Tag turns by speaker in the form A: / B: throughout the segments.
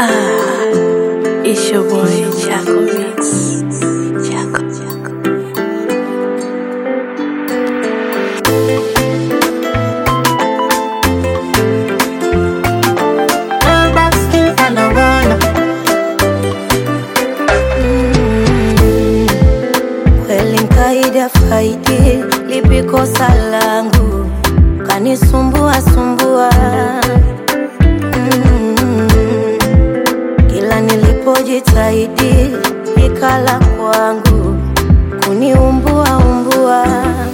A: It's your boy Chaco Mix. Chaco.
B: Kweli nkaida faidi lipi kosa langu kanisumbua kila nilipojitahidi ikala kwangu kuniumbua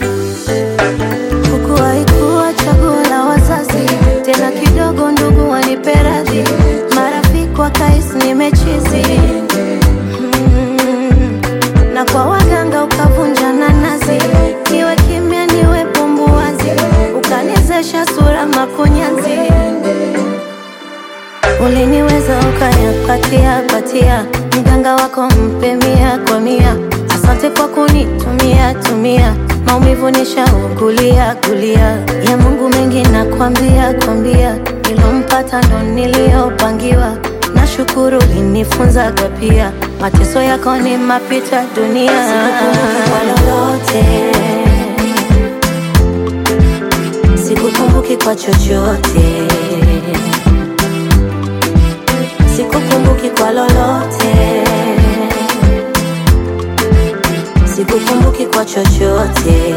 B: huku haikuwa chaguo la wazazi tena kidogo ndugu wanipe radhi marafiki wakaisi nimechizi na kwa waganga ukavunja nazi niwe kimya niwe pumbuwazi ukanizesha sura makunyanzi uliniweza ukayapatia mganga wako mpe 100 kwa 100 asante kwa kunitumia maumivu nishaugulia ya Mungu mengi nakwambia nilompata ndo niliopangiwa nashukuru linifunzaga pia mateso yako ni mapita dunia sikukumbuki kwa chochote sikukumbuki kwa lolote sikukumbuki kwa chochote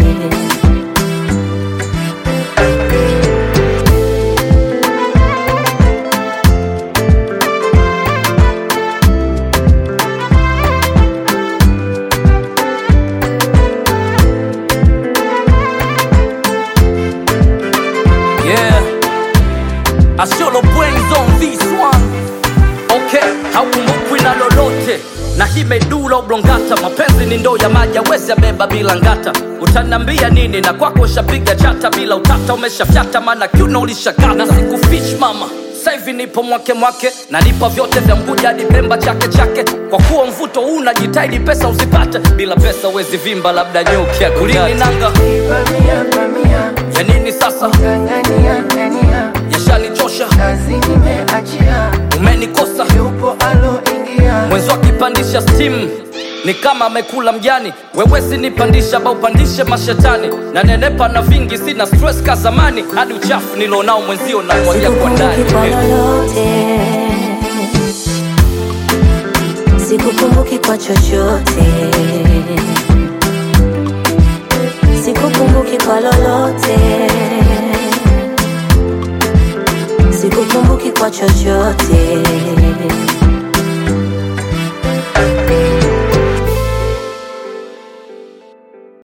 C: I show the brains on this one. Okay, haukumbukwi na lolote na hii medula oblongata mapenzi ni ndoo ya maji hawezi yabeba bila ngata utanambia nini na kwako ushapiga chata bila utata umeshafyata maana kiuno ulishakata na sikufish mama saivi nipo mwake na nipo vyote vya Mguja hadi Pemba chake kwa kuwa mvuto huu unajitahidi pesa uzipate bila pesa uwezi vimba labda nyuki ya kulini nanga ya nini sasa yashanichosha
D: kazi nimeachia
C: umenikosa
D: yupo aloingia
C: mwenzo akipandisha steam ni kama amekula mjani wewe sinipandisha ba upandishe mashetani na nenepa na vingi sina stress ka zamani hadi uchafu nilonao mwenzio na mwagia kwa ndani
B: sikukumbuki kwa chochote sikukumbuki kwa lolote sikukumbuki kwa chochote